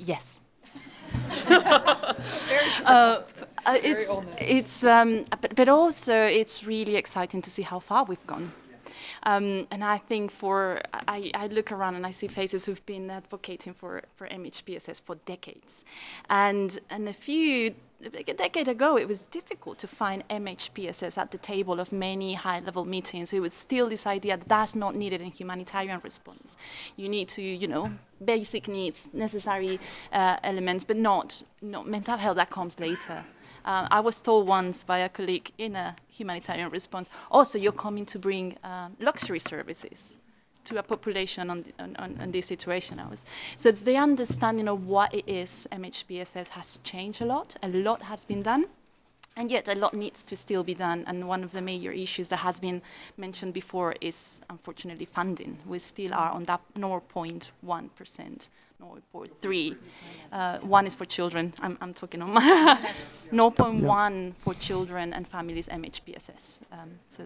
Yes. Very short. Very honest. But also it's really exciting to see how far we've gone. And I think I look around and I see faces who've been advocating for MHPSS for decades. And like a decade ago, it was difficult to find MHPSS at the table of many high-level meetings. It was still this idea that that's not needed in humanitarian response. You need to, basic needs, necessary elements, but not mental health that comes later. I was told once by a colleague in a humanitarian response, also you're coming to bring luxury services to a population on this situation. So the understanding of what it is MHPSS has changed a lot. A lot has been done. And yet a lot needs to still be done. And one of the major issues that has been mentioned before is unfortunately funding. We still are on that 0.1%, 0.3. One is for children. I'm talking on my 0.1 for children and families MHPSS. So